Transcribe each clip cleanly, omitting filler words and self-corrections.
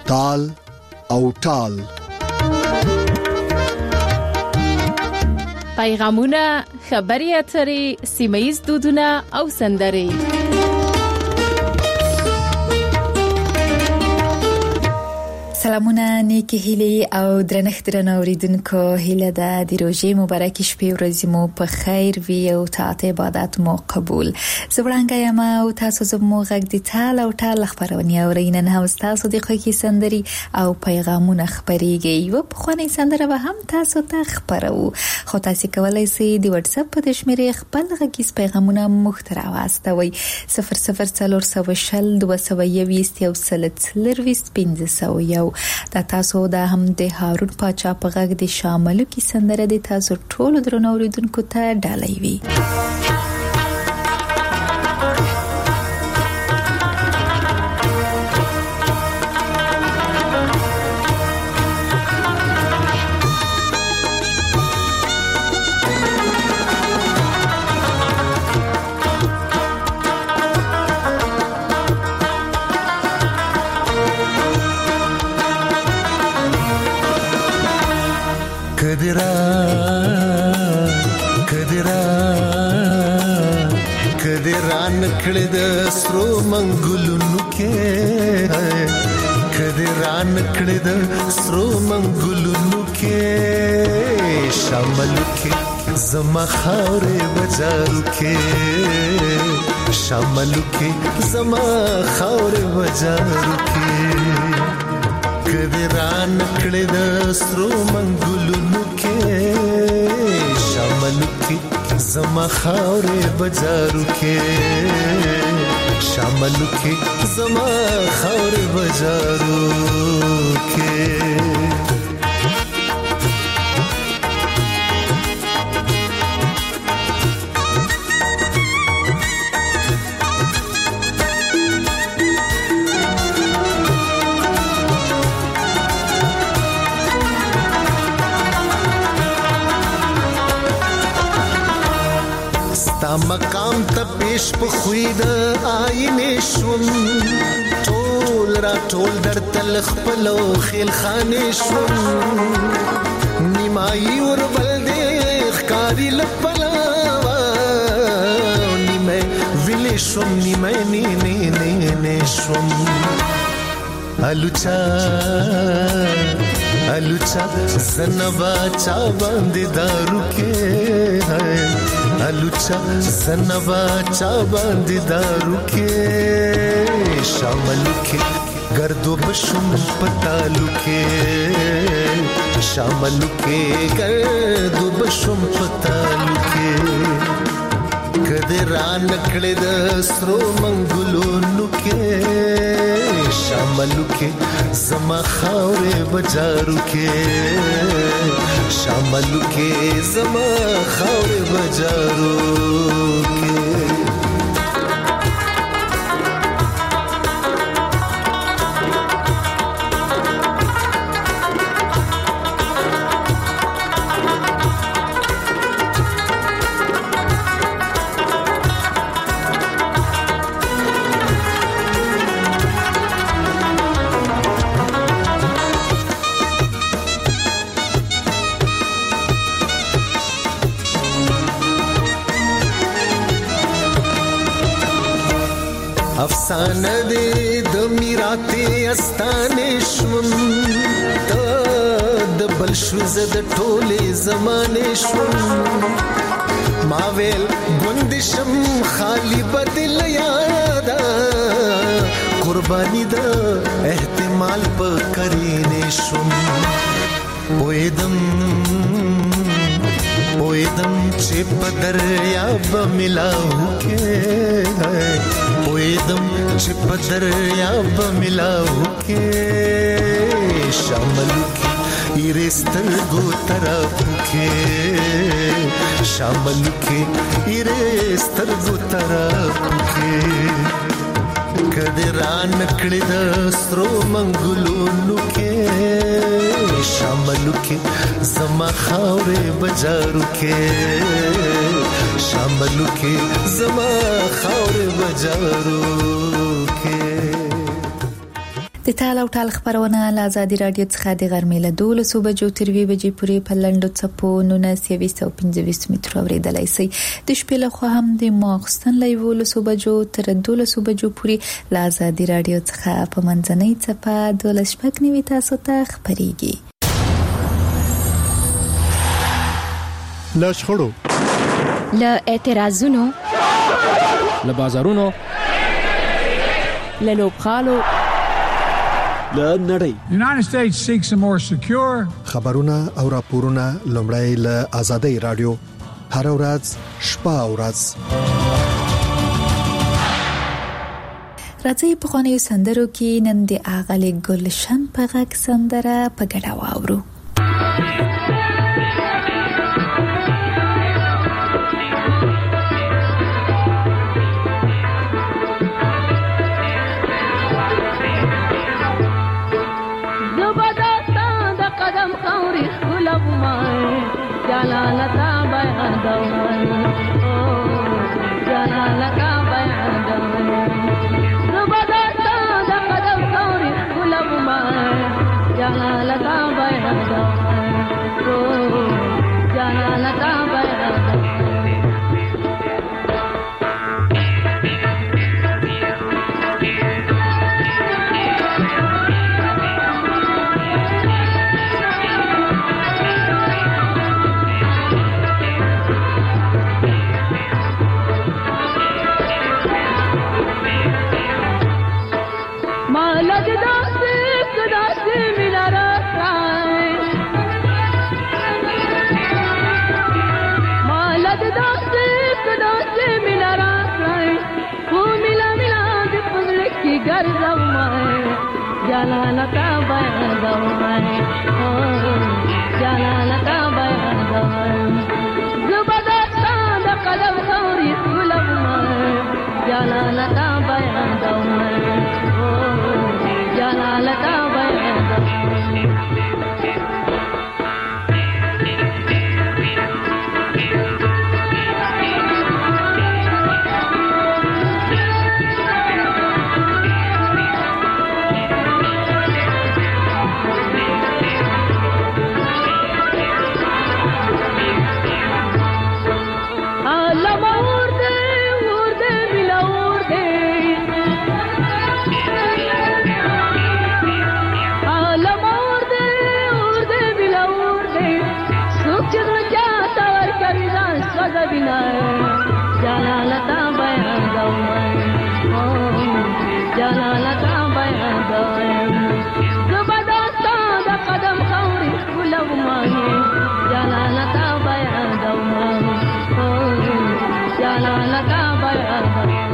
تال او ټال. پیغامونه، خبري اترې، سیمه‌ییز دودونه او سندرې. سلامونه، نیکی هیله او درنښت درنو اوریدونکو، هیله ده د روژې مبارکې شپې ورځې مو په خیر وي او طاعت عبادت مو قبول. زبرانګه یم او تاسو زموږ غږ د تال او ټال خبرونه اورئ. نن هم تاسو د خوږی سندري او پیغامونه خبريږي. یو په خواني سندره به هم تاسو ته خبرو. خو تاسو کولای شئ د واتس اپ په شمیرې خپل غږیز پیغامونه مخترع واستوي 00422201501 دا تاسو دا هم د هارون پاچا په غږ د شاملو کې سندره د تاسو ټولو درنو اوریدونکو ته ډالۍ وي. کدران کړه د سرو منګلونو کې، کدران کړه د سرو منګلونو کې، شاملو کې زما خاورې بازارو کې، شاملو کې زما خاورې بازارو کې، کدران کړه د سرو منګلونو کې، شاملو کې زما خاورې بازارو کې، شاملو کې زما خاورې بازارو کې. مقام ته پیش په خوید آینه شوم، ټول را ټول در تل خپلو خیل خانه شوم، نیمای ور بل دې ښکاری لپلاوا، نیمه ویلې شوم، نیمه نه شوم، الوچا الوچا زنبا چا باندې دارو کې، الوچا زنبا چا باندې دارو کې، شاملو کې گردو بشم پتالو کې، شاملو کې گردو بشم پتالو کې، کدران کړه د سرو منګلونو کې، شاملو کې زما خاورې بازارو کې، شاملو کې زما خاورې بازارو کې. افسانه دې د میراته استانه شوم، د بل شو زد ټوله زمانه شوم، ما ویل ګوندشم خالی بدل یادا، قربانی دا احتمال په کرینه شوم، پویدم چې په دریاب ملاو کې، پویدم چې په دریاب ملاو کې، شاملو کې ایرستر گو طرف کې، شاملو کې ایرستر گو طرف کې، کدران کړه د سرو منګلونو کې، شاملو کې زما خاورې بازارو کې، شاملو کې زما خاورې بازارو کې. د تال او ټال خبرونه له ازادي رادیو څخه د غرمې له 12 بجو تر 2 بجې پورې په لنډو څپو 1925 مترو اوریدلای شئ. د شپې له خوا هم د ماخستن له 11 بجو تر 12 بجو پورې له ازادي رادیو څخه په منځنۍ څپه 12 تاسو ته خبريږي. له شخړو، له اعتراضونو، له بازارونو، له لوبغالو، له نړۍ. The United States seeks a more secure. خبرونه او راپورونه لومړی له ازادي رادیو هر ورځ شپه او ورځ. راځي په خوانیو سندرو کې نن د اغلې ګلشن په غږ سندره په ګډه واورو. جلالتا بیان دوان جلالتا بیان دوان زبادتا دا قدم ثوری خلب مان جلالتا بیان دوان جلالتا بیان دوان جلالتا بیان دوان جلالتا بیان دوان زبادتا دا قدم ثوری خلب مان جلالتا بیان دوان جلالتا بیان دوان جلالتا بیان دوان جلالتا بیان دوان زبادتا دا قدم ثوری خلب مان جلالتا بیان دوان جلالتا بیان دوان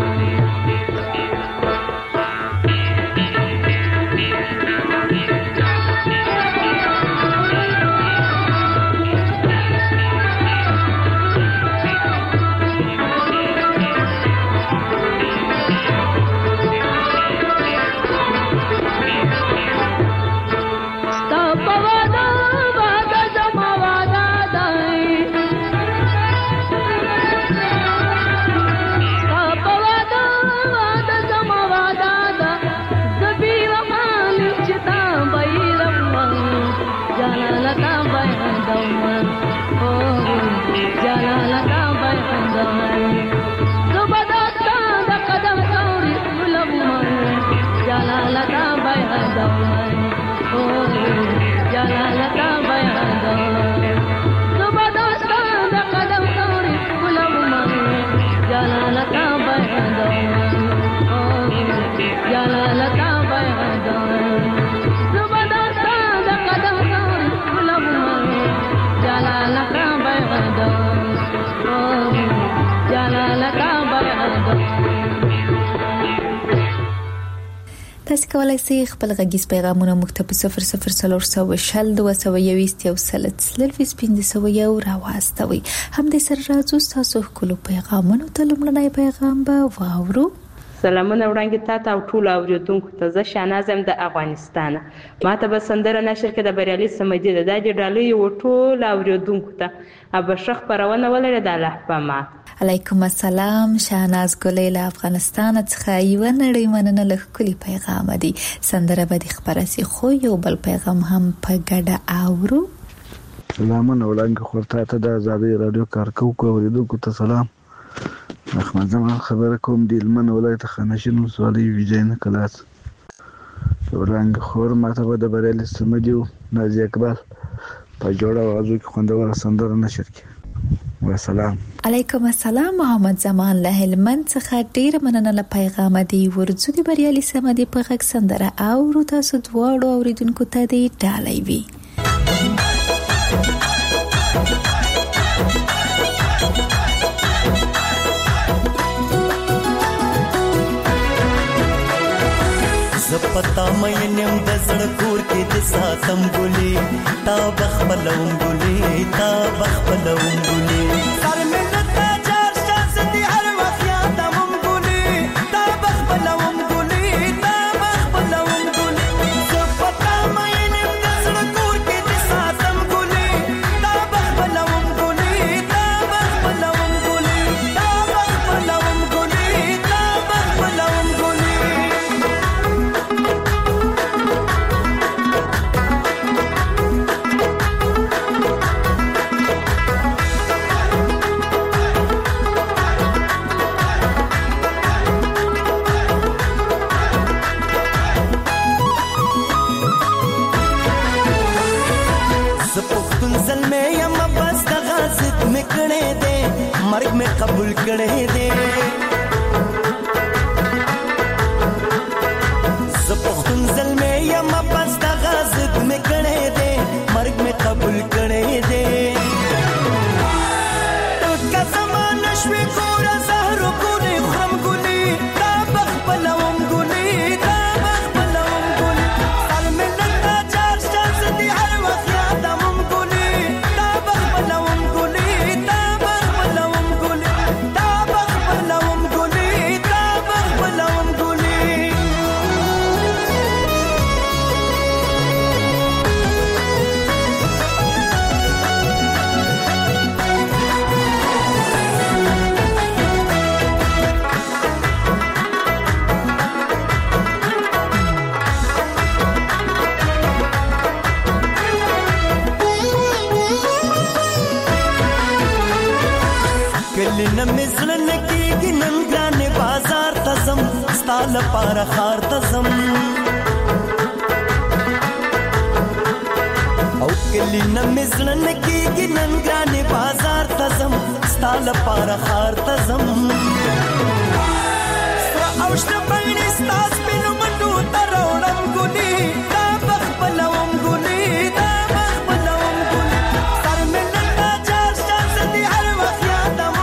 تاسو کولای شئ خپل غږیز پیغامونه موږ ته په 00300 راواستوي. هم د سر راځو تاسو خپل پیغامونه ته لمړنی پیغام به واورو. سلامونه وړاندې تاسو او ټول اوریدونکو ته زه شانازم د افغانستان. ماته به سندره نشر کې د بریالي سمدي د دې ډالۍ او ټول اوریدونکو ته ابشخ پرونه ولر د الله په ما. علیکم السلام. شاهناز ګلې له افغانستان څخه یو نړۍ مننه له کلی پیغام دی. سندره به د خبرسي خو یو بل پیغام هم په ګډه اورو. سلامونه وړاندې خورته ته د آزادۍ رادیو کارکوونکو اوریدونکو ته سلام. احمد زمان خبره کوم د هلمند ولایت خانشین ولسوالۍ ویجاینه کلاس. وړاندې خور ماته به د بریالي سمدي نازي اقبال په جوړه اوازو کې خوندوره سندره نشر کړي. والسلام. علیکم السلام. محمد زمان له هلمند څخه ډیر مننه له پیغام دی. ورځو د بریالي سمدي په غږ سندره اورو. تاسو دواړو اوریدونکو ته دی ډالۍ وي. زپتا مې نیم د زړه کور کې د ساتم ګلې تا بخبلوم ګلې تا بخبلوم ګلې سر مې نتا چار شانس دي هر وخت یادوم ګلې تا بخبلوم ګلې تا بخبلوم ګلې زپتا مې نیم د زړه کور کې د ساتم ګلې تا بخبلوم ګلې تا بخبلوم ګلې تا بخبلوم ګلې تا بخبلوم ګلې. مرگ میں قبول کرے دے زپختن زل میں یا مبس دا غازد میں کرے دے مرگ میں قبول کرے دے تو کا زمان نشوی کورا زہرو گولی خرم گولی تا بخبلوم گولی تا بخبلوم گولی سال میں لگتا چار شانس دی ہر وقت یادمم گولی تا بخبلوم گولی تا نمزلن کی نن ګرانه بازار تزم ستال پار خار تزم او کلی نمزلن کی نن ګرانه بازار تزم ستال پار خار تزم سر اوشت پاینې ستاس پینو منډو ترونم ګونی تا بخبلوم ګونی تا بخبلوم ګونی سر مې نن چار شانس دی هر وخت یادم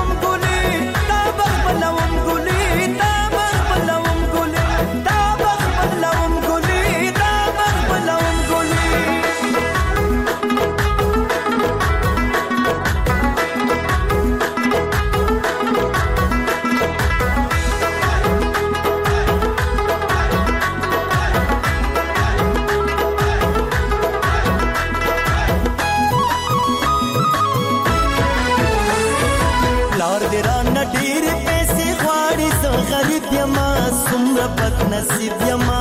بد نصیب یما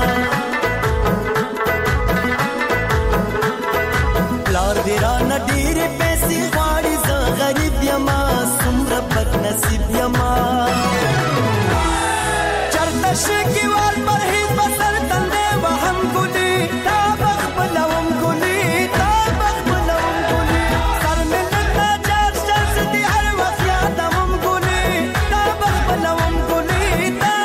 پلار دیرا نډیر پیسې غواړي زه غریب یما څومره بد نصیب یما چرته شکی وال پر هیڅ بسر تندې وهم ګلې تا بخبلوم ګلې تا بخبلوم ګلې سر مې نتا چار شانس دی هر وخت یادوم ګلې تا بخبلوم ګلې تا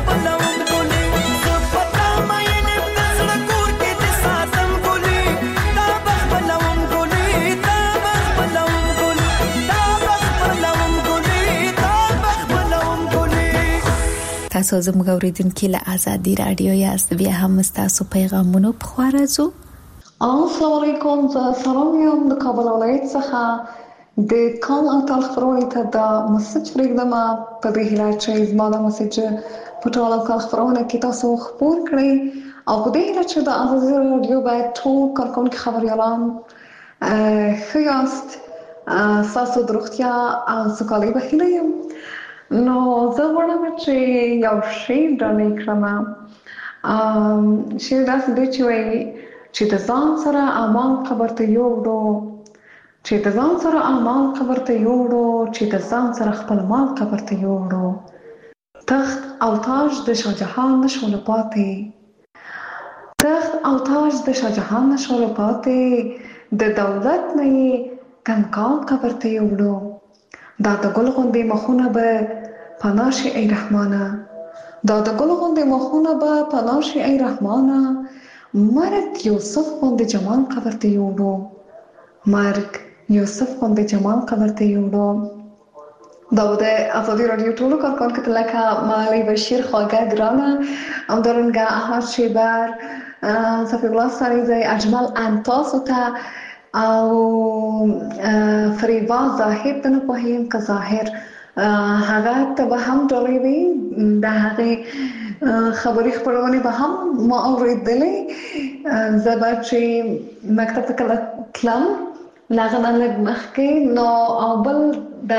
تاسو زموږ اوریدونکو له آزادي رادیو یاست. بیا هم تاسو پیغامونه په خوا راځو. السلام علیکم. زه سلام یم د کابل ولایت څخه د کال اتل خبرونه ته د مسج پرېږدم په دې هیله چې زما د مسج په ټول کال خبرونه کې تاسو خبر کړئ او په دې هیله چې د آزادي رادیو باید ټول کارکونکي خبریالان ښه یاست ستاسو د روغتیا او سوکالۍ په هیله یم. نو زه غواړم چې یو شعر ډالۍ کړم. شعر داسې دی چې وایي چې د ځان سره اعمال قبر ته یوړو، چې د ځان سره اعمال قبر ته یوړو، چې د ځان سره خپل مال قبر ته یوړو. تخت او تاج د شاهجهان نشول پاتې، تخت او تاج د شاهجهان نشول پاتې، د دولت نه یې کنکال قبر ته یوړو. دا د ګل غوندې مخونه به پناه شي ای رحمانه، دا د ګل غوندې مخونه به پناه شي ای رحمانه. مرګ یوسف غوندې جمال قبر ته یوړو، مرګ یوسف غوندې جمال قبر ته یوړو. دا د ازادي رادیو ټولو کارکونکو ته لکه مالی بشیر، خواږه ګرانه، همدارنګه احمد شیبر، صفی الله سریزی، اجمل انتاسو ته او فریبا ظاهر ته نه پوهیم که ظاهر هغه ته به هم ډالۍ وي، د هغې خبري خپرونې به هم ما اورېدلې. زه به چې مکتب ته کله تلم له هغه نه لږ مخکې، نو او بل د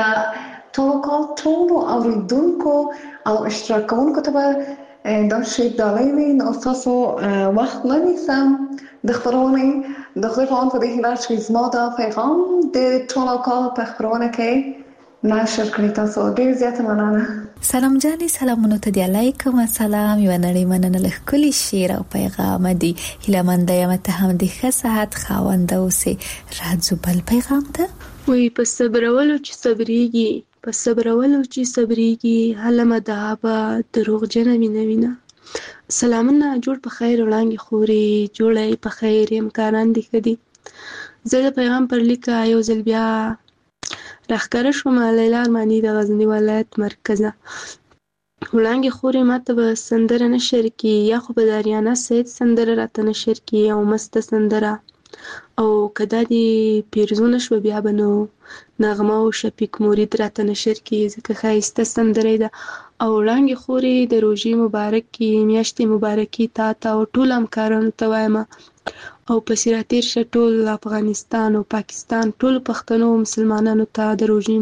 ټولو اوریدونکو او اشتراک کوونکو ته به دا شی ډالۍ وي. نو ستاسو وخت نه نیسم د خپرونې، د خدای په امان په دې هیله چې زما دا پیغام د ټولو کال په خپرونه کې نشر کړی. تاسو ډېر زیاته مننه. سلام جانې، سلامونو ته دی علیکم السلام. یو نړۍ مننه له ښکلي شعر او پیغام دی. هیلهمنده یم ته هم د ښه صحت خاونده اوسې. راځو بل پیغام ته. وی په صبرولو چې صبرېږي، په صبرولو چې صبرېږي، هله مدعابه دروغجنه مینه وینه. سلامونه، جوړ په خیر وړانګې خورې، جوړی په خیر، امکانان دې ښه دي. زه د پیغام پر لیکه یو ځل بیا راښکاره شوم. لیلا ارماني د غزني ولایت مرکزه. وړانګې خورې ماته به سندره نه شرکي، یا خو به د اریانا سید سندره راته نه شرکي، او مسته سندره. او که دا دې پیرزونه شوه بیا به نو نغمه او شفیق مرید راته نشر کړي، ځکه ښایسته سندره ده. او وړانګې خورې د روژې مبارکې میاشتې مبارکې تا ته او ټولو همکارانو ته وایم، او پسې راتېر شه ټول افغانستان او پاکستان ټولو پښتنو او مسلمانانو ته د روژې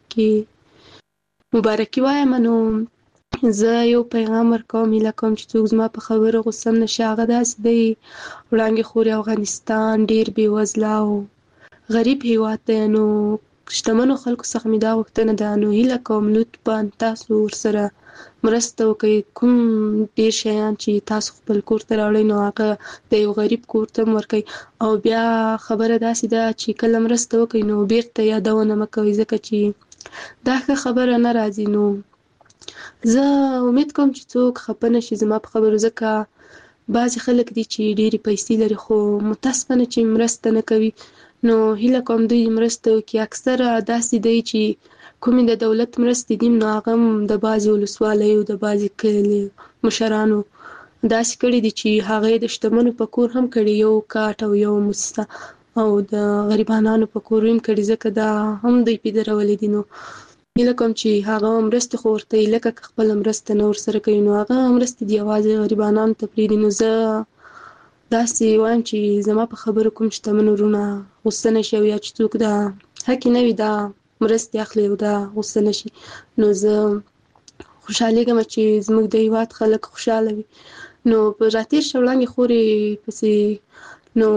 مبارکي وایم. نو زه یو پیغام ورکوم، هیله کوم چې څوک زما په خبره غوسه هم نشي. هغه داسې دی، وړانګې خورې افغانستان ډېر بېوزله او غریب هېواد دی. نو شتمنو خلکو څخه مې دا غوښتنه ده، نو هیله کوم لطفا تاسو ورسره مرسته وکړئ. کوم ډېر شیان چې تاسو خپل کور ته راوړئ نو هغه د یو غریب کور ته هم ورکړئ. او بیا خبره داسې ده چې کله مرسته وکړئ نو بیرته یادونه مه کوئ، ځکه چې دا ښه خبره نه راځي. نو زه امید کوم چې څوک خفه نشي زما په خبرو، ځکه بعضې خلک دي چې ډېرې پیسې لري خو متاسفانه چې مرسته نه کوي. نو هیله کوم دوی مرسته وکړي. اکثره داسې دی چې کومې د دولت مرستې دي نو هغه هم د بعضې ولسوالیو د بعضې کلي مشرانو داسې کړي دي چې هغه د شتمنو په کور هم کړي، یو کاټ او یو موسسه، او د غریبانو په کور هم کړي، ځکه دا هم دوی پیدرولې دي. نو هیله کوم چې هغه مرستې خو ورته لکه که خپله مرسته نه ورسره کوي نو هغه مرستې دي یوازې غریبانانو ته پرېږدي. نو زه داسې وایم چې زما په خبرو کوم شتمن وروڼه غوسه نه شي، او یا چې څوک دا حقې نه وي دا مرستې اخلي او دا غوسه نه شي. نو زه خوشحالېږم چې زموږ د هېواد خلک خوشحاله وي. نو په راتېر شه وړانګې خورې پسې نو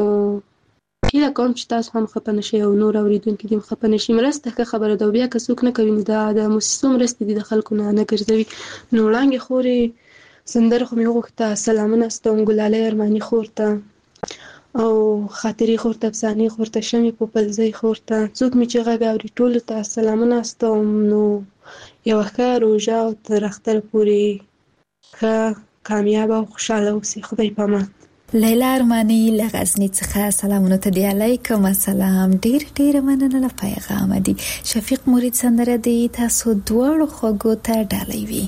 هیله کوم چې تاسو هم خفه نه شئ او نور اورېدونکي دې هم خفه نه شي. مرسته ښه خبره ده، او بیا که څوک نه کوي نو دا د موسسو مرستې دي، د خلکو نه ګرځوي. نو وړانګې خورې سندره خو مې وغوښته، سلامونه استوم ګلالۍ ارماني خور ته، او خاطرې خور ته، افسانې خور ته، شمې پوپلزۍ خور ته، څوک مې چې غږ اوري ټولو ته سلامونه استوم. نو یوه ښه روژه او تر اختره پورې ښه کامیابه او خوشحاله اوسئ. خدای پامان. لیلا ارماني له غزني څخه سلامونه ته دی علیکم السلام. ډېر مننه له پیغام دی. شفیق مرید سندره دی تاسو دواړو خوږو ته ډالۍ وي.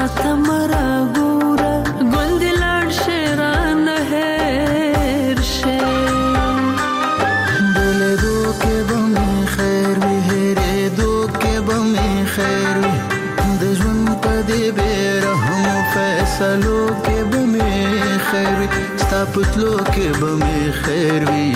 شاته مرا ګوره ګل دې لاړ شي رانه هېر شي بلدو کې به مې خیر وي هېرېدو کې به مې خیر وي د ژوند په دې بې رحمو فیصلو کې به مې خیر وي ستا په تلو کې به مې خیر وي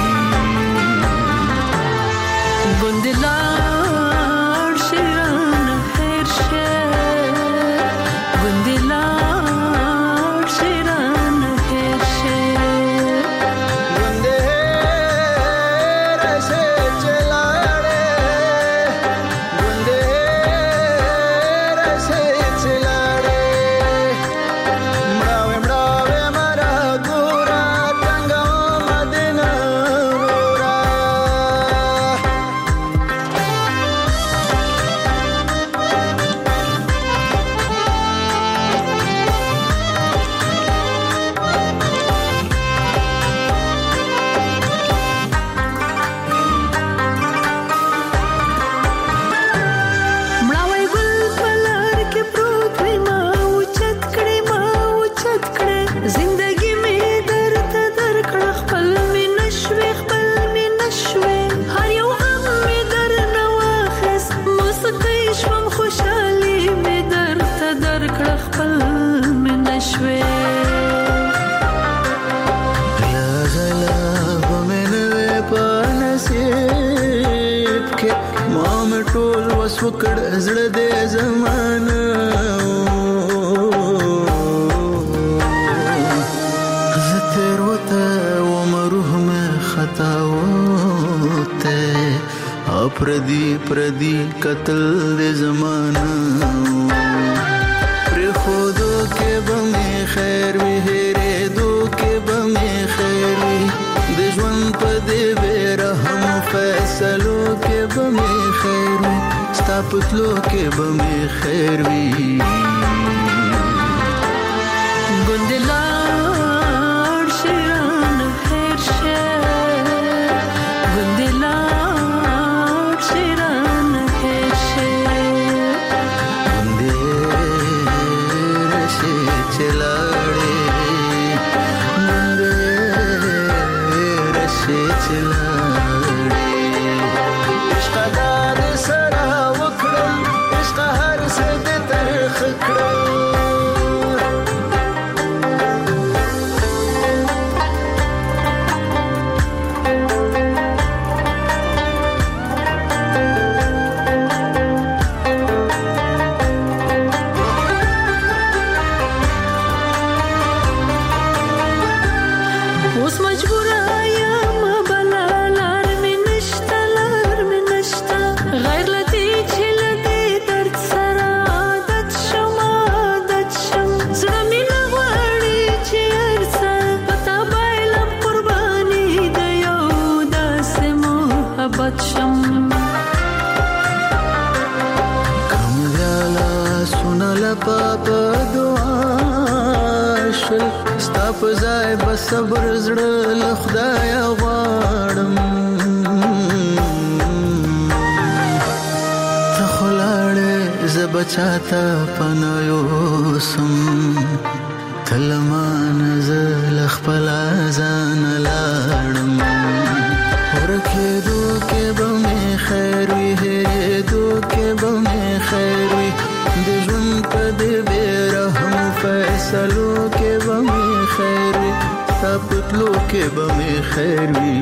ګل دې لاړ شي رانه هېر شي ګل دې لاړ شي رانه هېر شي ګل دې هېر شي چې لاړې ګل دې هېر شي چې لاړې مړاوې مړاوې مرا ګوره څنګه مدینه ورورا مړاوی ګل په لار کې پروت وي ما اوچت کړې زندګي مې درته درکړه خپل مې نشوې هر یو غم مې درنه واخیست موسیقۍ شوم خوشحالي مې درته درکړه خپل مې نشوې غلا به مې نه وې په نصیب کې ما مې ټول وس وکړ زړه دې زمانه زه تېروته وم روح مې خطا وته او پردي قتل دې زمانه پرېښودو کې به مې خیر وي هېرېدو کې به مې خیر وي د ژوند په دې بې رحمو فیصلو کې به مې خیر وي ستا په تلو کې به مې خیر وي ګل دې لاړ شي رانه هېر شي ګل دې لاړ شي رانه هېر شي ګل دې هېر شي چې لاړې ګل دې هېر شي چې لاړې عشقه دا دې سره وکړم عشقه هر څه دې ترخ کړم اوس مجبوره یم بله لار مې نشته غیر له دې چې له دې درد سره عادت شم زړه مې نه غواړي چې هر څه په تا بایلم قرباني د یو داسې محبت شم کم ویاله سونه لپا په دعا شل ستا په ځای به صبر زړه له خدایه غواړم ته خو لاړې زه به چاته پناه یوسم ته له مانه زه له خپله ځانه لاړم ورکېدو کې به مې خیر وي هېرېدو کې به مې خیر وي د ژوند په دې بې رحمو فیصلو کې به مې خیر وي ستا په تلو کې به مې خیر وي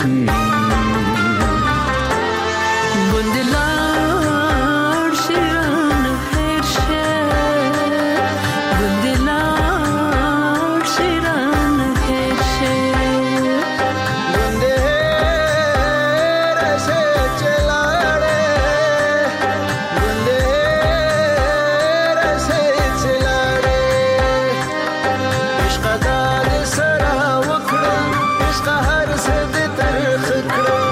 ګل دې لاړ شي رانه هېر شي ګل دې لاړ شي رانه هېر شي ګل دې هېر شي چې لاړې ګل دې هېر شي چې لاړې عشقه دا دې سره وکړم عشقه هر څه دې ترخ کړم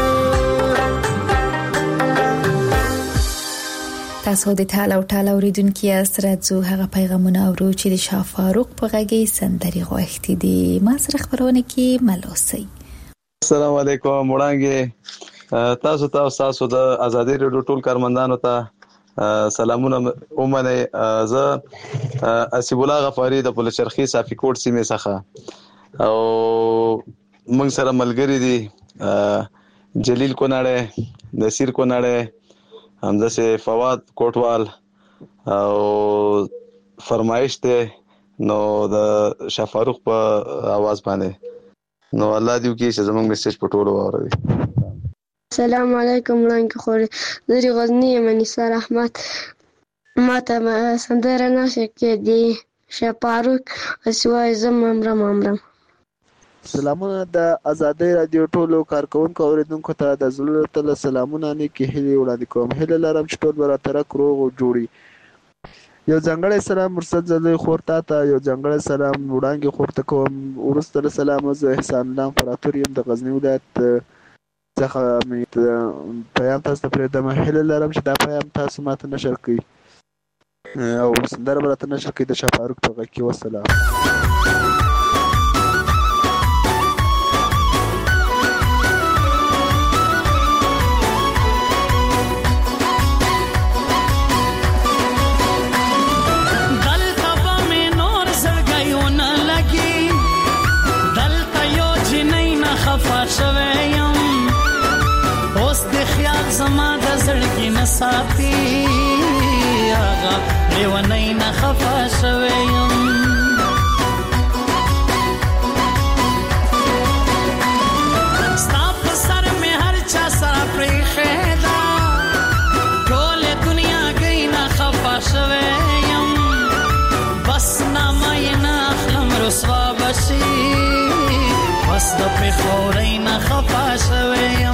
تاسو د ټال اوریدونکو یاست راځو هغه پیغامونه اورو چې د شاه فاروق په غږی سندري غوښتي دي ما سره خبرونه کې ملوسي السلام علیکم وړاندې تاسو د ازادي رادیو ټول کارمندانو ته سلامونه اومنه زه اسیب الله غفاری د پولچرخي صافي کوټ سیمه څخه او موږ سره ملګری دي جلیل کوناړه نصیر کوناړه همزه سه فواد کوټوال او فرمایش ته نو د شفاروق په आवाज باندې نو الله دې وکړي چې زموږ میسج په ټولو واوري. السلام علیکم وړاندې خوري زری غزنی منیسار احمد ماته سندره نشه کې دی شفاروق اسوای زم امرم. سلامونه د آزادۍ رادیو ټولو کارکونکو اوریدونکو ته د زړه تل سلامونه نه کې هلي وړاندې کوم. هله لرم چې ټول براتره کروغ جوړي. یو ځانګړی سلام مرسد زلوی خورتا ته یو ځانګړی سلام وړاندې خورته کوم. ورسته سلام زه احسان الله امپراتور یم د غزنی ولایت څخه مې پیام تاسو ته پرېږدم. هله لرم چې دا پیام تاسو ماته نشر کړئ او سندره به راته نشر کړئ د شفاروق په غږ کې. وسلام. زما د زړګي نصافي هغه لیونی نه خفه شوی یم. ستا په سر مې هر چا سره پرېښې ده ټولې دنیا ګۍ نه خفه شوی یم. بس نامه یې نه اخلم رسوا به شي بس د پېښورۍ نه خفه شوی یم.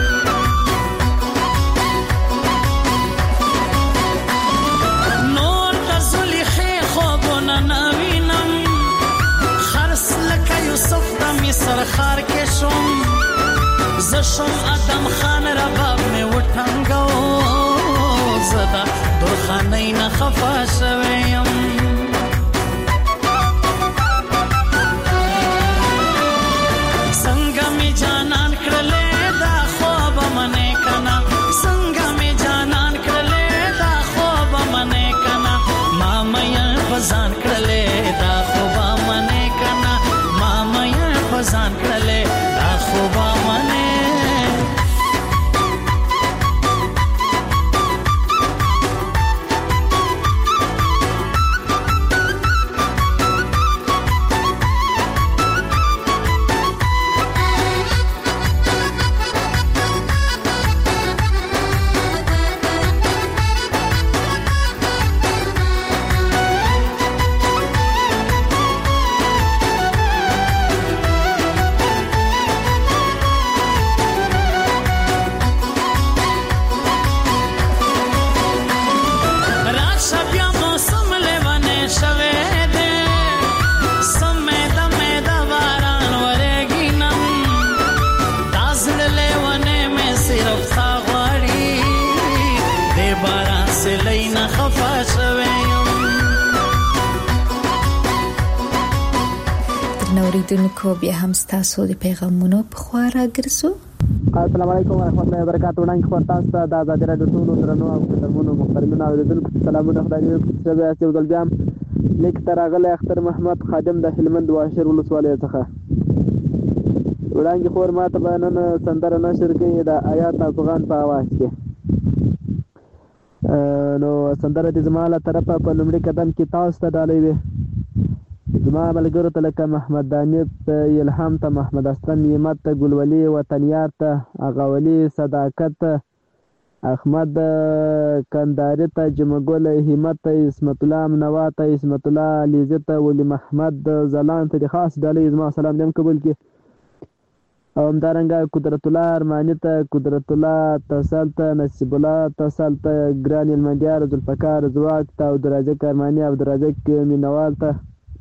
سرخار کې شوم زه شوم ادم خان رباب مې وټنګو زه د درخانۍ نه خفه شوی یم. څنګه مې جانان کړلې دا خوب منې کنه څنګه مې جانان کړلې دا خوب منې کنه ما مې بزان کړلې دا خوب منې کنه ما مې ځان کړلې دا خوبه منې. اوریدونکو بیا هم ستاسو د پیغامونو په خوا راګرځو. السلام علیکم ورحمۃ اللہ وبرکاتہ. وړاندې خبر تاسو ته د آزادۍ رادیو ټولو درنو او محترمو محترمینو اوریدونکو سلامونه. خدای دې وکړي چې تاسو یو ځل بیا لیک ته راغلی اختر محمد خادم د هلمند واشر ولسوالۍ څخه. وړاندې خبر ماته به نن سندره نشر کړي د آیات افغان په اواز کې. نو سندره دې زما له طرفه په لومړي قدم کې تاسو ته ډالۍ وي. زما ملګرو ته لکه محمد دانیب ته الهام ته محمد اسلم یمت ته ګلولي وطنیار ته اغاولي صداقت ته احمد کنداري ته جمګل همت ته اسمت الله منوا ته اسمت الله علیزه ته ولی محمد زلان ته خاص ډالۍ زما سلام دې قبول کړي. او همدارنګه قدرت الله ارمانی ته قدرت الله تسل ته نصیب الله تسل ته ګران المندیار ذوالفقار زواک ته او درازق ارمانی او درازق مینوال ته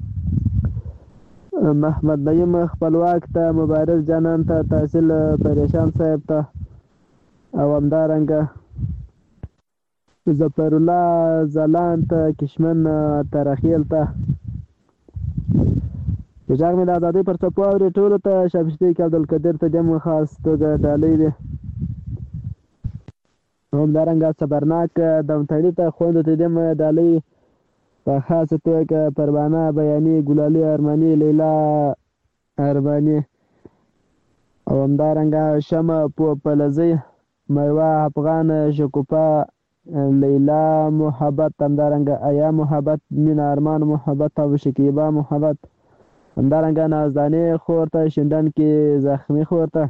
محمد نعیم خپلواک ته مبارک جانان ته تحصیل پریشان صاحب ته او همدارنګه ظفر الله زلان ته کشمن ترخیل ته جاګ مې د آزادۍ پر څپو اوري ټولو ته شابسته کې عبدالقدیر ته دم خاص توګه ډالۍ دی. همدارنګه صبرناک دمتړي ته خوندو ته دیم ډالۍ په خاصه توګه پروانه بیاني ګلالي ارماني لیلا ارماني او همدارنګه شمه پلزی میوه افغان شکوفا لیلا محبت همدارنګه ایا محبت مینا ارمان محبت او شکیبا محبت همدارنګه نازدانې خورته شندن کې زخمی خورته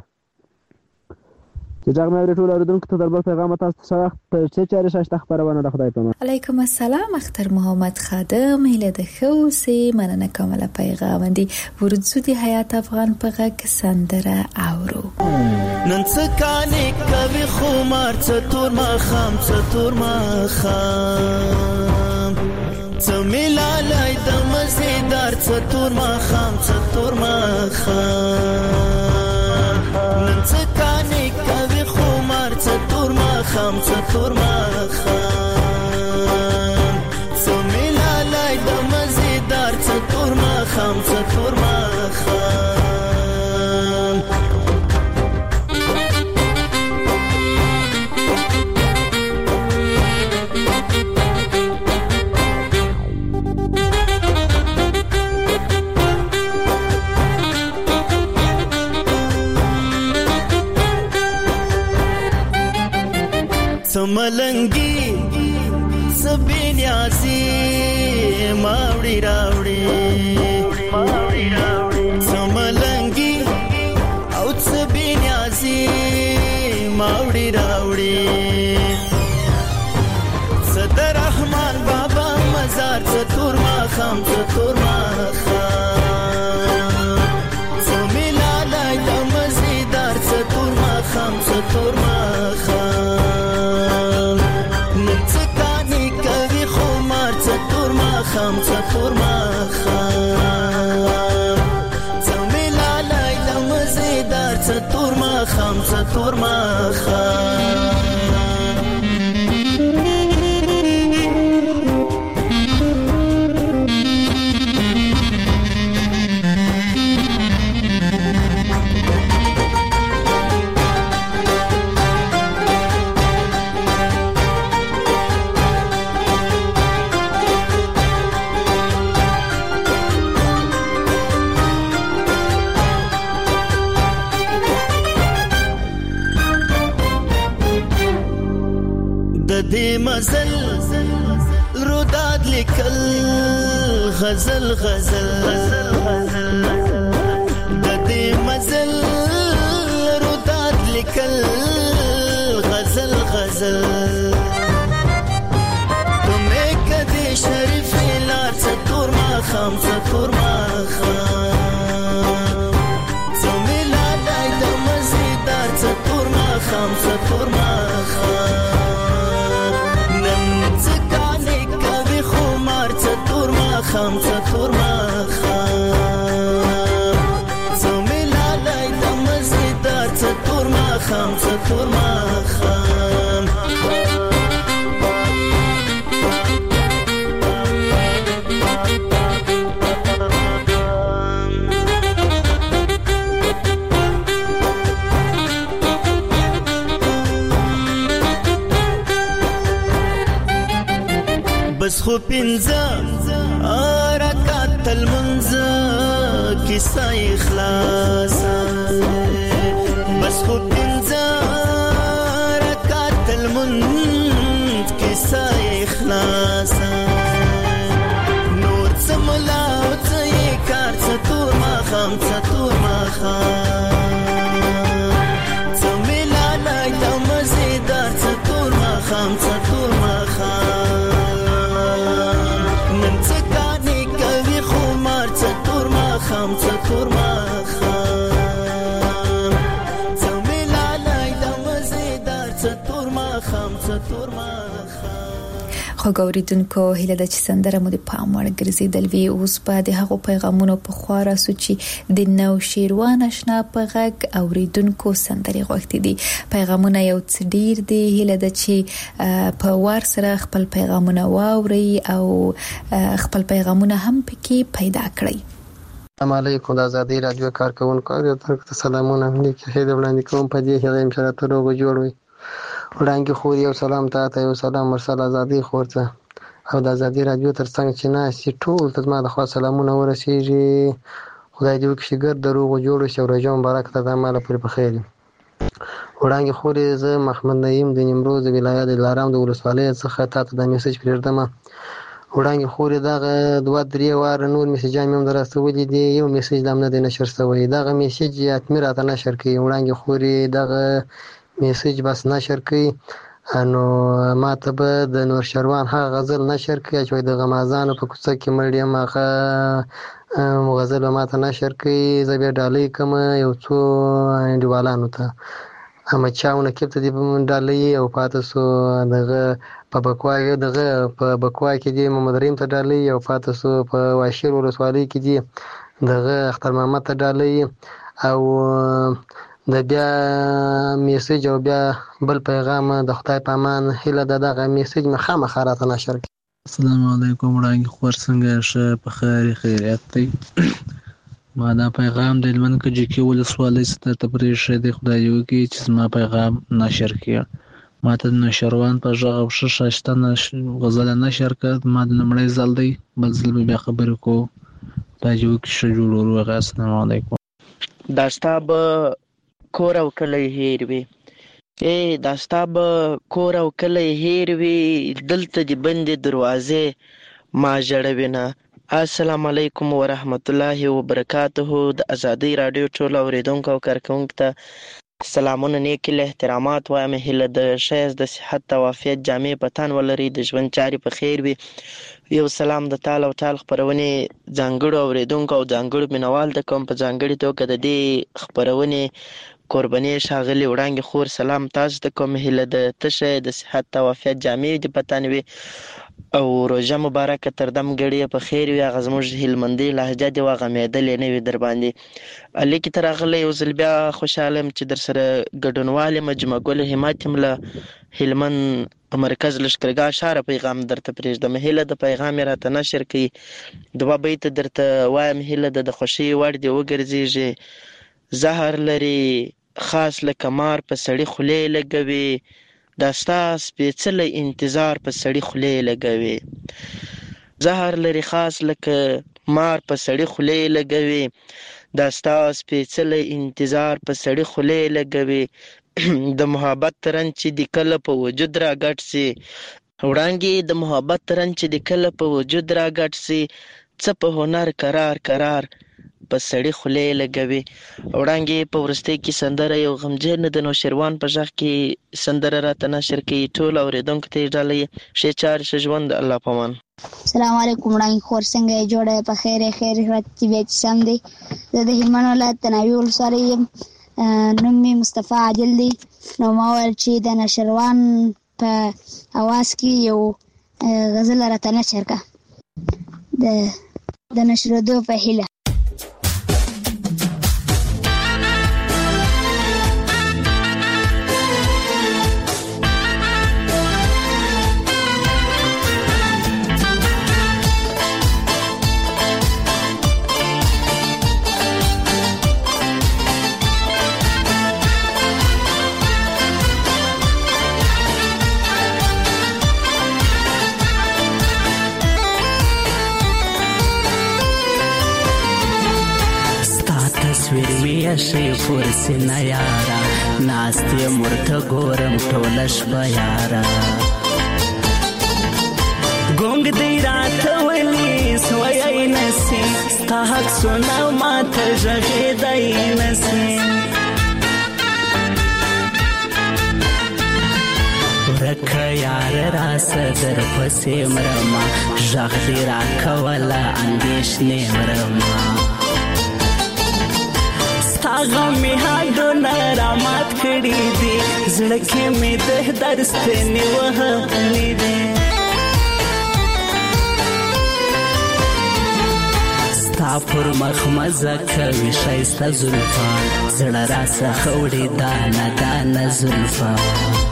چې ځکه مې ټول اوریدونکو ته دربل پیغام تاسو سره په څه چارې شاشته خبرونه د خدای په امان. علیکم السلام اختر محمد خادم هله د خوسي مننه کومه پیغام دی ورځو دی حیات افغان په غږ سندره اورو نن څه کانې کوي خمار څه تور ما خام څه تور ما خام څه ملالای د مزیدار څه تور ما خام څه تور ما خام نن څه کانې کوي خمار څه تور ما خام څه تور ما خام څه ملالای د مزیدار څه تور ما خام څه تور ما خام سملنگی سبینیازی ماوڑی راوڑی سملنگی او سبینیازی ماوڑی راوڑی صدر رحمان بابا مزار ستور ما خام ستور ما خام سمیلالای دمزیدار ستور ما خام ستور ما خام خام څتور ما خام څملالای د مزیدار څتور ما خام څتور ما خام مزل روداد لیکل غزل غزل د دې مزل روداد لیکل غزل غزل تمه کدي شریف لار څتور ما خام څتور ما خام څملالای د مزیدار څتور ما خام څتور ما خام خام څتور ما خام څملالای د مزیدار څتور ما خام څتور ما خام بس خو پنځه رکعت المنځ کیسه اخلاص بس خو پنځه رکعت المنځ کیسه اخلاص نور څملا او څه کار څتور ما خام څتور ما خام څملالای د مزیدار څتور ما خام څتور ما خام خام څتور ما خام څملالای د مزیدار څتور ما خام څتور ما خو ګوریدونکو هله د سندره مو د پام وړ ګرځیدل وی اوس په دغه پیغامونو په خواره سوچي د نو شیروان آشنا په غږ اوریدونکو سندري غوښتي دي پیغامونه یو څ ډیر دي هله د چې په وار سره خپل پیغامونه واوري او خپل پیغامونه هم پکې پیدا کړئ. السلام علیکم د آزادۍ رادیو کارکونکو او تاسو ته سلامونه لیکي هدا وړاندې کوم په دې هغه امشاره ته روغ جوړوي وړانګې خور یو سلام تاته، یو سلام مرسل ازادي خور ته او د ازادي راډیو ترڅنګ چې ناستې ټول ته زما د خوا سلامونه ورسېږي. خدای دې وکړي چې ګرد د روغ جوړ شي او روژه مبارکه ته د ماله پورې په خیر وي. وړانګې خورې زه محمد نعیم د نیمروز د ولایت دلارام د ولسوالۍ څخه تا ته دا میسج پرېږدم. وړانګې خورې دغه 2-3 واره نور میسجان مې هم در استولي دي، یو میسج لا هم نه دی نشر شوی. دغه میسج حتمي راته نشر کړي. وړانګې خورې دغه میسج بس نشر کړي، نو ما ته به د نور شروان هغه غزل نشر کړي چې د غمازانو په کوڅه کې مړ یم، هغه غزل به ما ته نشر کړي. زه بیا ډالۍ کوم یو څو انډیوالانو ته، احمدشاه نقیب ته دې ډالۍ او پاته سو دغه په بکوا کې دې محمد رحیم ته ډالۍ او پاته سو په واشیر ولسوالۍ کې دې دغه اختر محمد ته ډالۍ او د بیا میسج او بیا بل پیغام د خدای په امان هیله ده دغه میسج مې خامخا راته نشر کړي. السلام علیکم وړانګې خور څنګه ښه په خیریت دی؟ ما دا پیغام د هلمند کجکي ولسوالۍ څخه درته پرېښی دی. خدای دې وکړي چې زما پیغام نشر کړي. ما ته د نوشروان په غږ او ښه ښایسته غزله نشر کړه. ما د لومړی ځل دی، بل ځل به بیا خبرې کوو. خدای دې وکړي ښه جوړ وروغه. السلام علیکم. دا ستا به کور او کلی هیر وي، دا ستا به کور او کلی هیر وي، دلته دې بندې دروازې ما ژړوینه. السلام علیکم ورحمت الله وبرکاته. د ازادۍ راډیو ټول اورېدونکو او کارکوونکو ته سلامونه، نیک احترامات وایم. هیله د ښایست د صحت او عافیت جامې په تن ولري، د ژوند چارې په خیر وي. یو سلام د تال او ټال خپرونې ځانګړو اورېدونکو او ځانګړو مینوال ته کوم. په ځانګړې توګه د دې خپرونې قرباني ښاغلي وړانګې خور سلام تاسو ته کوم. هیله د تشه د صحت او عافیت جامې دې په تن وي او روژه مبارکه تر دم ګړې په خیر وي. هغه زموږ هلمندۍ لهجه دې وغمېدلې نه وي در باندې. لیکې ته راغلی یو ځل بیا خوشحاله یم چې در سره ګډونوال یم. جمعه ګل همت یم له هلمند مرکز لښکرګاه ښاره پیغام درته پرېږدم. هیله د پیغام یې راته نشر کړي. 2 بیته درته وایم. هیله د خوښۍ وړ دې وګرځېږي. زهر لري خاص لکه مار په سړي خولې لګوي، دا ستا سپېڅلی انتظار په سړي خولې لګوي. زهر لري خاص لکه مار په سړي خولې لګوي، دا ستا سپېڅلی انتظار په سړي خولې لګوي. د محبت رنګ چې د کله په وجود را ګډ سي، وړانګې د محبت رنګ چې د کله په وجود را ګډ سي، څه په هنر قرار په سړي خولې لګوي. وړانګې په وروستۍ کې سندره یو غمجن د نوشروان په غږ کې سندره راته نشر کوي. ټول اورېدونکو ته یې ډالۍ. ښې چارې ښه ژوند، الله په امان. السلام علیکم وړانګې خور څنګه یې؟ جوړه په خیر طبیعت سم دی. زه د هلمند ولایت د ناوې ولسوالۍ یم. نوم مې مصطفی عادل دی. نو ما ویل چې د نوشروان په اواز کې یو غزل راته نشر کړه د نشرېدو په هیله. شي فرسنا یارا ناستې مرته ګورم ټوله شپه یارا ګونګ دی راته ولی سوی نسی ستا حق سونا ماته ژغېدی نسی ورکه یار راسه در پسې مرما ژغ دې راکوله اندېښنې مرما غمې هډونه رامات کړي دي زړه کې مې د درستنې وهلې دي ستا پر مخ مزه کوي ښایسته زلفان زړه راڅخه وړي دانه دانه زلفان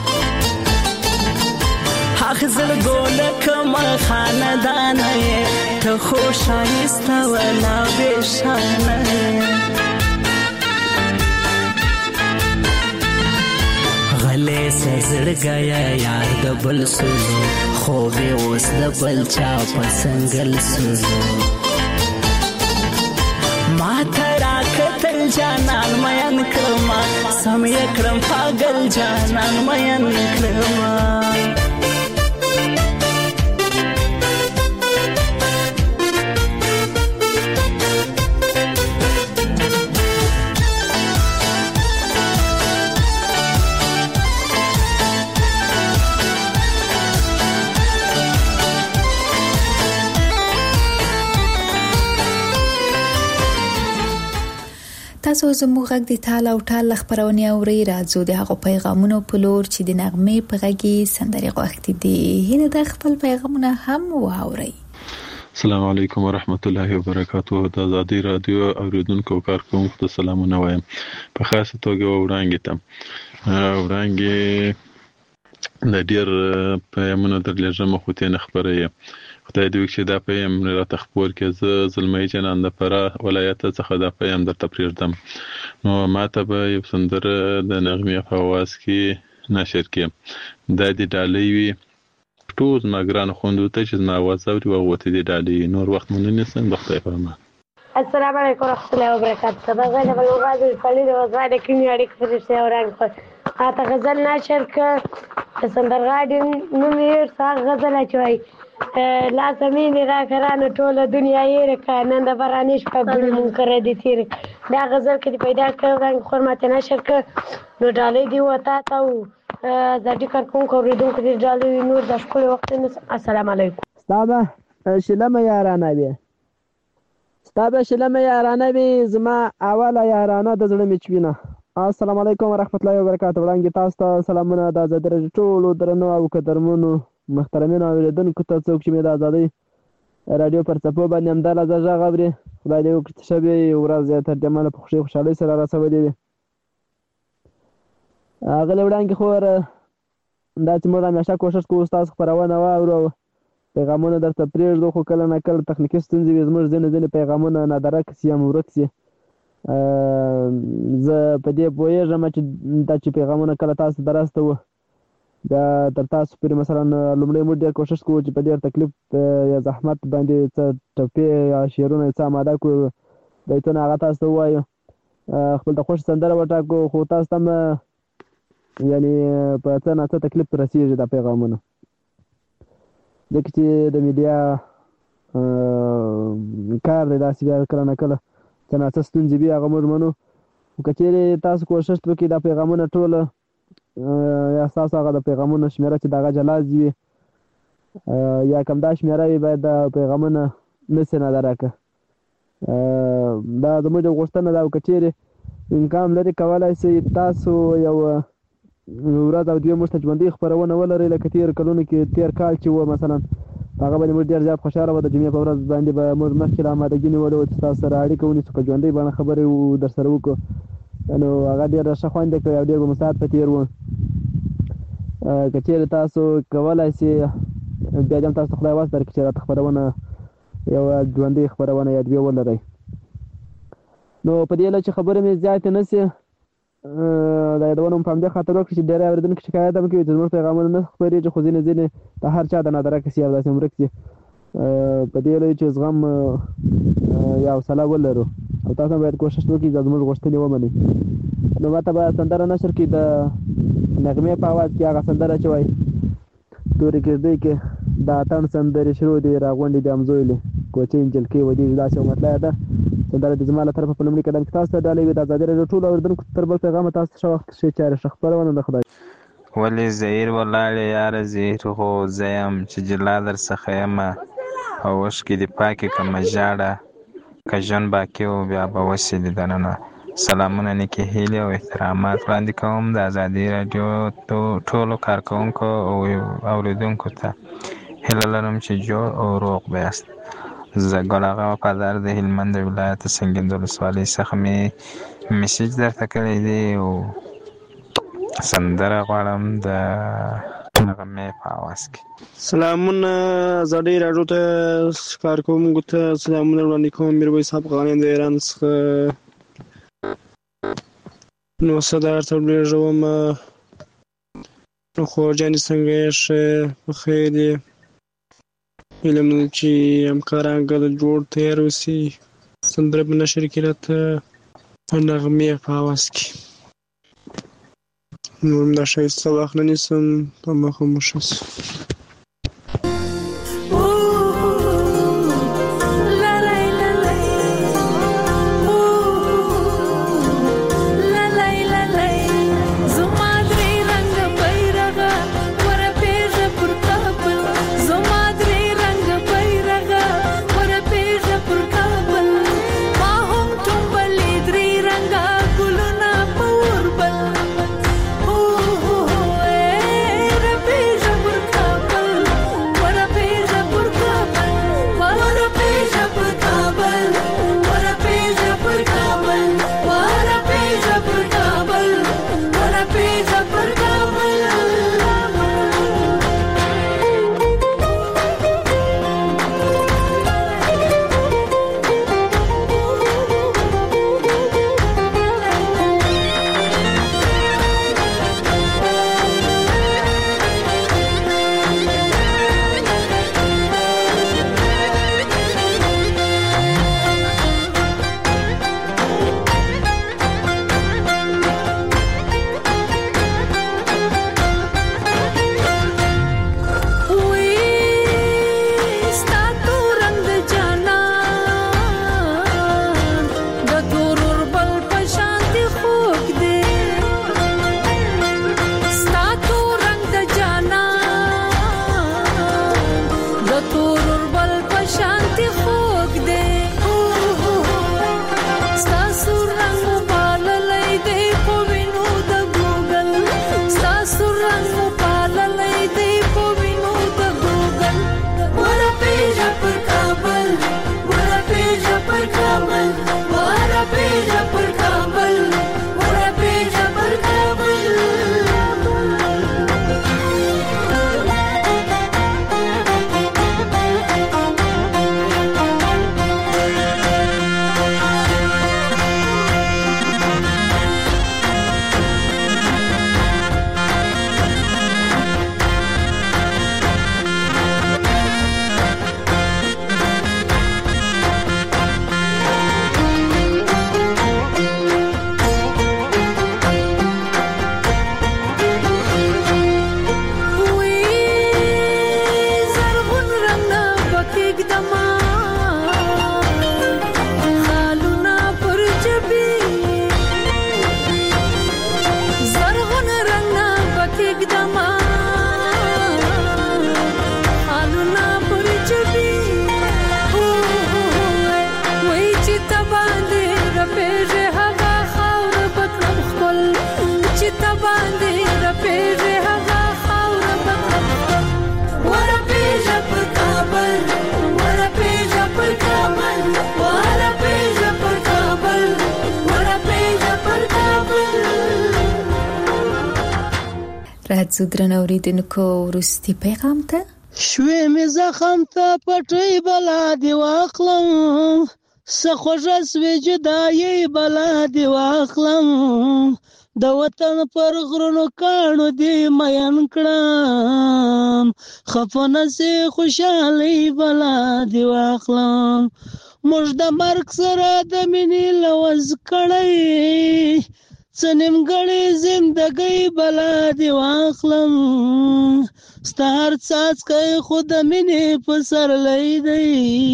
هغه زړګو لکه خاندانه یې ته خو ښایسته ولا بېشانه یې سولې سزړګیا یار د بل سولو خو به اوس د بل چا په سنگل سولو ما ترا کتل جانان مین کړم سم یې کړم پاگل جانان مین کړم تاسو زموږ غږ د ټال او ټال خبرونه اوري راځو د هغه پیغامونو په لور چې د نغمې په غږی سندري غوښتي دي هله د خپل پیغامونه هم واوري. السلام علیکم ورحمت الله وبرکاتہ. د آزادی رادیو اوریدونکو کارکونکو ته سلامونه وایم. په خاصه توګه وړاندې د ډیر پیغامونه درلېږم خو ته نه خبرې خدای دې وکړي دا پیغام راته خبر کې زه زلمی جنان د فرا ولایت څخه دا پیغام درته پریږدم. نو ماته به یو سندره د نغمې په आवाज کې نشر کړم. دا د ډالۍ وی ټول مګران خوندو ته چې ما आवाज اوري وغوته دي ډالۍ نور وخت مونږ نه سم د خدای په امان. السلام علیکم ورحمت الله وبرکاته. دا غږ په لغات خلیل وزاده کې اړیکې فرشته اورنګ اته غزل نشر ک سندرغاډي نو مې څنګه غزل اچوي لا زمين را کرانه ټوله دنیا یې رکانه د برانیش په بل منکر دي تیر دا غزل کې پیدا کړم خرمت نشر ک نو ډالې دی وتا تا زړی کارکونکو ورېدونکو دې ډالې نور د خپل وخت السلام علیکم. ستابه شلمه یارانه وي زما اوله یارانه د زړه میچوینه. السلام علیکم ورحمت الله وبرکاتہ. وړاندې تاسو ته سلامونه د آزادۍ رادیو ټولو درنو او قدرمنو محترمینو اوریدونکو ته څوک چې مې د آزادۍ رادیو پر څپو باندې همدغه غږ اوري خدای دې وکړي چې شبې ورځ یې تر جماله په خوشحالۍ سره راسولې وي. هغه وړاندې خو دا چې موږ همیشه کوشش کوو ستاسو خپرونه واورو پیغامونه درته پرېږدو خو کله نه کله تخنیکي ستونزې وي زموږ ځینې پیغامونه نادرک سي یا ورک سي. زه په دې پوهېږم چې دا چې پیغامونه کله تاسو درسته وو دا تر تاسو پورې مثلا لومړی موږ ډېر کوشش کوو چې په ډېر تکلیف یا زحمت باندې څه ټپې یا شعرونه څه اماده کړو بیتونه هغه تاسو ته ووایو خپل د خوښ سندره وټاکو خو تاسو ته یعنې په څه نه څه تکلیف رسېږي دا پیغامونه ځکه چې د میډیا کار دی داسې بیا کله نه کله څه نه څه ستونزې وي هغه موږ منو خو که چېرې تاسو کوشش وکړئ دا پیغامونه ټوله یا ستاسو هغه د پیغامونو شمېره چې د هغه جلا وي یا کم دا شمېره وي باید دا پیغامونه نسي نادره کړه. دا زموږ غوښتنه ده او که چېرې امکان لري کولی شئ تاسو یو ورځ او دوې موږ ته ژوندۍ خپرونه ولرئ لکه تېر کلونو کې تېر کال چې و مثلا هغه باندې موږ ډېر زیات خوشحاله وو د جمعې په ورځ باندې به موږ مخکې له امادګي نیولې وه چې تاسو سره اړیکه ونیسو په ژوندۍ بڼه خبرې در سره وکړو نو هغه ډېره ښه خوند یې کړی او ډېر به مساعد په تېر وو. که چېرې تاسو کولی شئ بیا دې هم تاسو ته خدای وس درکړي چې راته خپرونه یوه ژوندۍ خپرونه یا دوې ولرئ. نو په دې هیله چې خبرې مې زیاتې نه شي دا یادونه مو په همدې خاطر وکړي چې ډېری اورېدونکي شکایت هم کوي چې زموږ پیغامونه نه خپرېږي خو ځینې د هر چا د نادرکه شي او داسې ورک شي. په دې هیله چې زغم یا حوصله ولرو او تاسو هم باید کوشش وکړئ دا زموږ غوښتنې ومنئ. نو ماته به سندره نشر کړي د نغمې په اواز کې هغه سندره چې وایي تورې کېږدۍ کې د اتڼ سندرې شروع دي راغونډې دي همزویلې کوچۍ نجلکۍ ودې داسې یو مطلع ده سندره د زما له طرفه په لومړي قدم کې تاسو ته ډالۍ وي د آزادۍ راډیو ټولو اورېدونکو تر بل پیغامه تاسو ښه وخت ښې چارې ښه خپرونه د خدای ولې زهیر ولاړې یاره زهیر خو زه یم چې جلا در څخه یمه او اوښکې دې پاکې کړمه ژاړه که ژوند باقي و بیا به وسې دې دننه. سلامونه نیکې هیلې او احترامات وړاندې کوم د آزادۍ راډیو ټولو کارکوونکو او اورېدونکو ته هیله لرم چې جوړ او روغ به یاست. زه ګل آغا وفادار د هلمند ولایت سنګین د ولسوالۍ څخه مې میسیج درته کړی دی او سندره غواړم د نغمې په اواز کې. سلامونه آزادۍ راډیو ته کارکوونکو ته سلامونه وړاندې کوم. میرویس افغاني د ایران څخه نو څه درته ولېږم خور جانې څنګه یې؟ ښه په خیر یې؟ هیله من چې همکاران ګډ جوړ تیار اوسي، سندره په نشر کې راته په نغمې په اواز کې. نور هم دا ښایسته وخت نه نیسم، په مخه مو ښه شي. راځو درنو اوریدونکو وروستي پیغام ته. شوې مې زخم ته پټۍ بلا دې واخلم، څه خوږه سوې جدایۍ بلا دې واخلم، د وطن پر غرونو کاڼو دې مین کړم، خفه نسې خوشحالۍ بلا دې واخلم، موږ د مرګ سره د مینې لوز کړی، څه نیمګړې زندګۍ بلا دې واخلم، ستا هر څاڅکی خو د مینې پسرلی دی،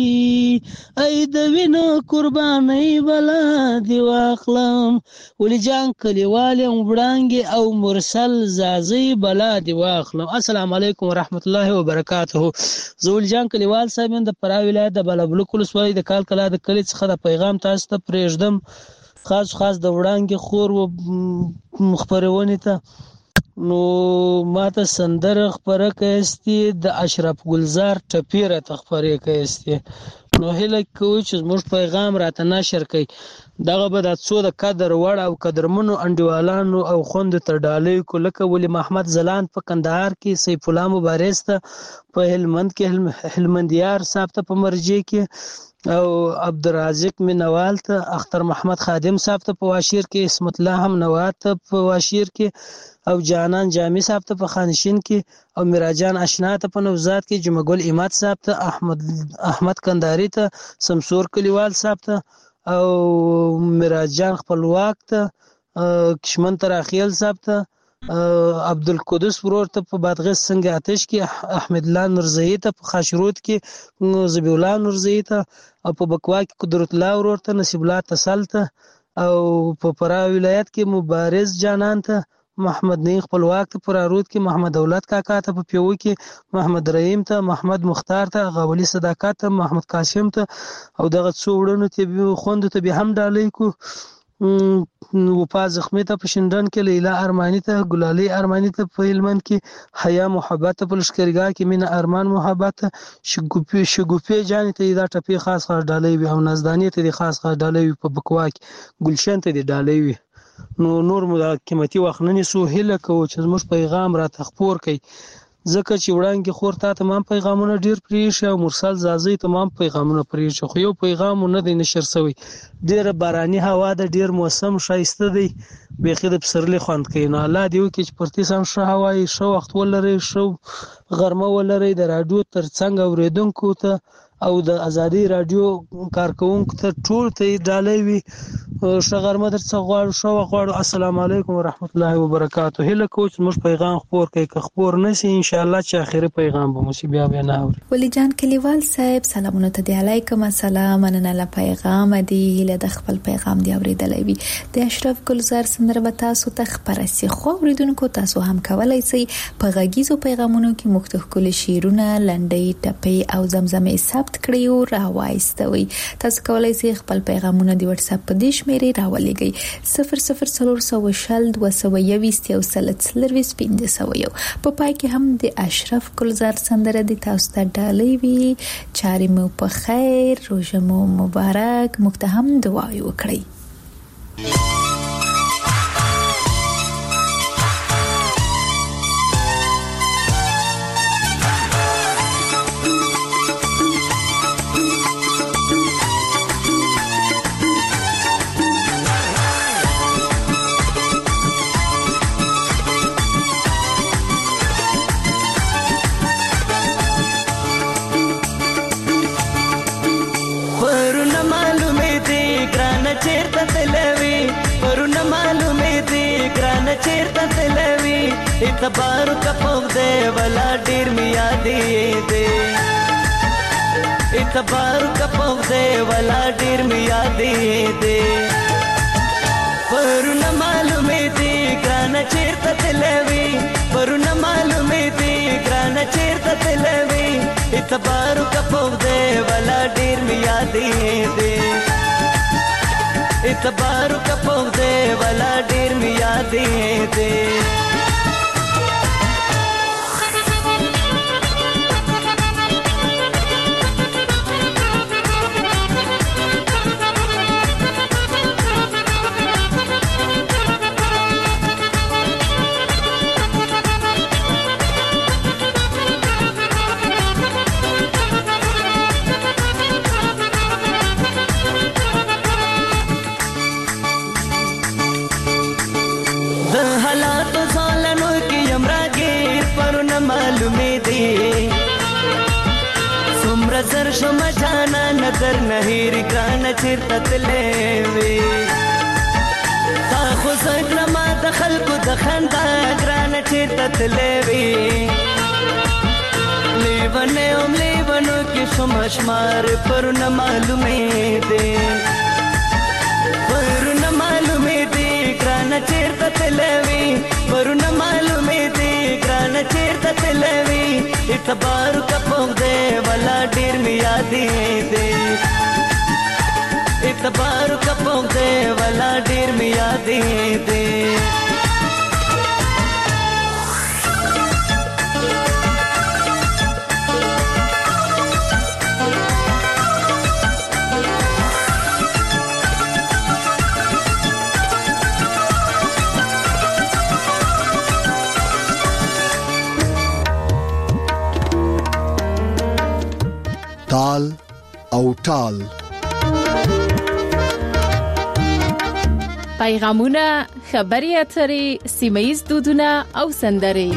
ای د وینو قربانۍ بلا دې واخلم، ولی جان کلیوال یم وړانګې او مرسل زازۍ بلا دې واخلم. السلام علیکم ورحمت الله وبرکاته. زه ولی جان کلیوال صاحب یم د فراه ولایت د بلبلک ولسوالۍ د کال کلا د کلي څخه د پیغام تاسو ته پرېږدم، خاص د وړانګې خور و خپرونې ته. نو ماته سندره خپره کایستې د اشرف ګلزار ټپې راته خپرې کایستې، نو هیله کوو چې زموږ پیغام راته نشر کړئ. دغه به د څو د قدر وړ او قدرمنو انډیوالانو او خوندو تر ډالۍ کو لکه ولی محمد زلان په کندهار کې، سیف الله مبارز ته په هلمند کې، هلمندیار صاحب ته په مرجع کې او عبدالرازق مینوال ته، اختر محمد خادم صاحب ته په واشیر کې، اسمت الله هم نوات ته په واشیر کې او جانان جامی صاحب ته په خانشین کې او میراجان اشنا ته په نوزاد کې، جمعګل اماد صاحب ته، احمد کندهاری ته، سمسور کلیوال صاحب ته او میراجان خپلواک ته، کشمن تراخیل صاحب ته، عبدالقدس ورور ته په بادغیس سنگ آتش کې، احمد الله نورزئی ته په خاشرود کې، زبی الله نورزئی ته او په بکوا کې قدرت الله ورور ته، نصیب الله تسل ته او په فراه ولایت کې مبارز جانان ته، محمد نعیم خپلواک ته، پر رود کې محمد دولت کاکا ته، په پیو کې محمد رحیم ته، محمد مختار ته، غولی صداقت ته، محمد قاسم ته او دغه څو وړونو ته خوندو ته به هم ډالۍ کو، وفا زخمی ته په شینډن کې، لیلا ارمانی ته، ګلالي ارمانی ته په هلمند کې، حیا محبت ته په لښکرګاه کې، مینا ارمان محبت ته، شګوفې جانې ته دا ټپې خاص ډالۍ وي او نازدانې ته خاص ډالۍ وي، په بکوا کې ګلشن ته ډالۍ وي. نو نور مو د قیمتي وخت نه نیسو، هیله کوو چې زموږ پیغام راته خپور کړئ ځکه چې وړاندې خور تا ته هم پیغامونه ډیر پرېښي او مرسل زازۍ ته هم پیغامونه پرېښي، خو یو پیغام نه دی نشر شوی. ډیره باراني هوا ده، ډیر موسم ښایسته دی، بیخي د پسرلي خوند کوي. نو الله دې وکړي چې پرتې سم ښه هوا وي، ښه وخت ولرئ، ښه غرمه ولرئ، د راډیو ترڅنګ اورېدونکو ته او د ازادي راډیو کارکونکو ته ټول ته ډالۍ وي. ښه غرمه درڅخه غواړو، ښه وخت غواړو. السلام علیکم ورحمت الله وبرکاته. هیله کوو چې موږ پیغام خپور کړئ، که خپور نشي ان شاء الله چې اخري پیغام به مو بیا نه اوري. ولی جان کلیوال صاحب سلامونه ته دی، علیکم السلام، مننه له پیغام دی، هیله د خپل پیغام دی اوریدلای وي. د اشرف ګلزار سندره به تاسو ته خبره سي، خو اوریدونکو تاسو هم کولای شئ په غږیزو پیغامونو کې مختلف کول شیرونه، لنډۍ، ټپې او زمزمې ثبت کړئ او راوایستوي. تاسو کولای شئ خپل پیغامونه د واتس اپ په دې شمیرې راولېږئ 00422 په پای کې هم د اشرف ګلزار سندره د تاسو ته ډالۍ وي. چارې مو په خیر، روژه مو مبارک، موږ ته هم دعا وکړئ. اعتبار کا پوده ولا ډیر می یادې دې، اعتبار کا پوده ولا ډیر می یادې دې، پرونه معلومې دې ګرانه چیرته تلوي، پرونه معلومې دې ګرانه چیرته تلوي، اعتبار کا پوده ولا ډیر می یادې دې، اعتبار کا پوده ولا ډیر می یادې دې. زر شم جانا نظر نهیر ګرانه چیرته تلې وي، تا خو زکړه ما د خلکو د خندا ګرانه چیرته تلې وي، لیونه هم لیونو کې شم شمار پرونه معلومې دي، پرونه معلومې دي ګرانه چیرته تلې وي، پرونه معلومې دي ګرانه چیرته تلې وي، اعتبار کا پوده ولا ډیر می یادې دې، اعتبار کا پوده ولا ډیر می یادې دې. او ټال. پیغامونه، خبري اترې، سیمه‌ییز دودونه او سندرې.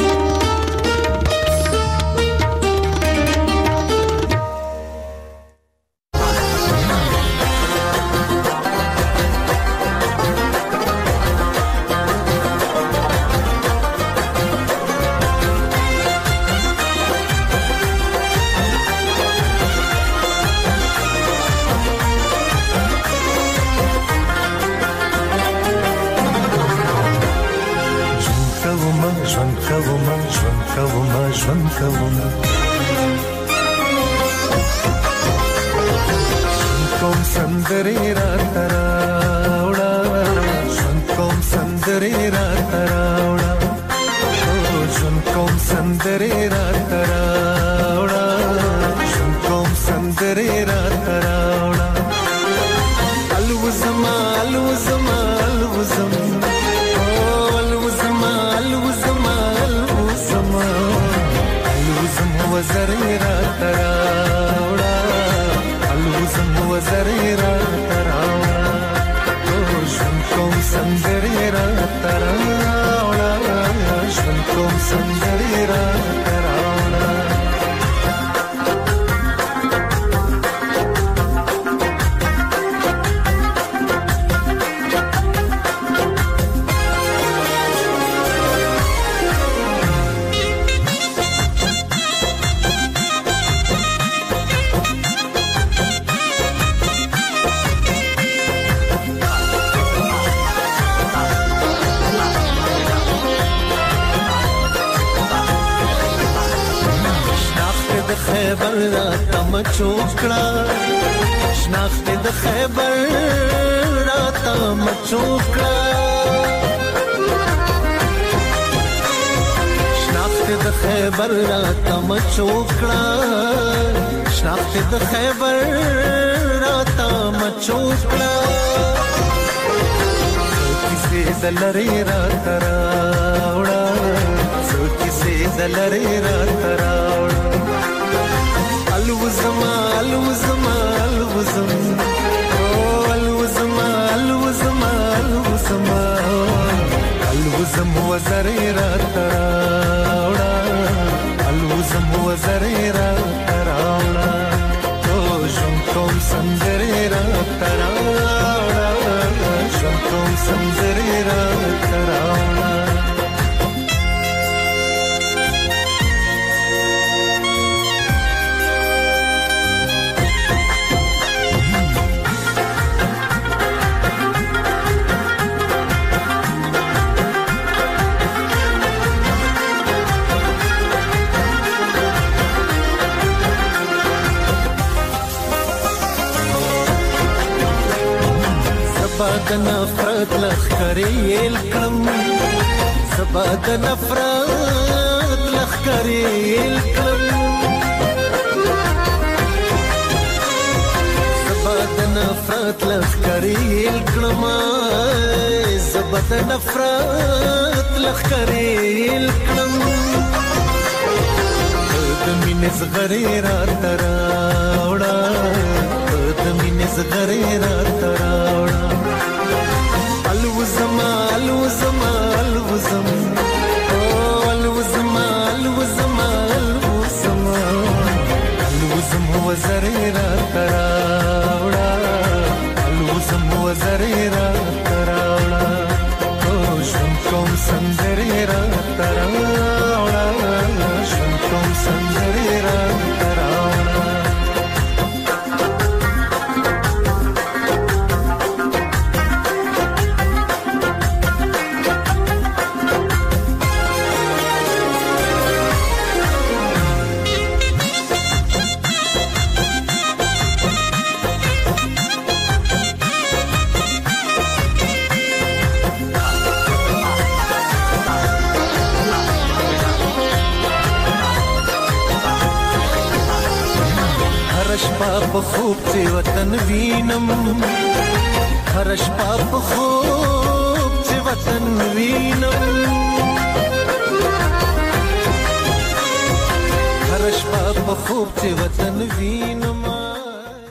په خوب چې وطن وینم هر شپه په خوب چې وطن وینم هر شپه په خوب چې وطن وینم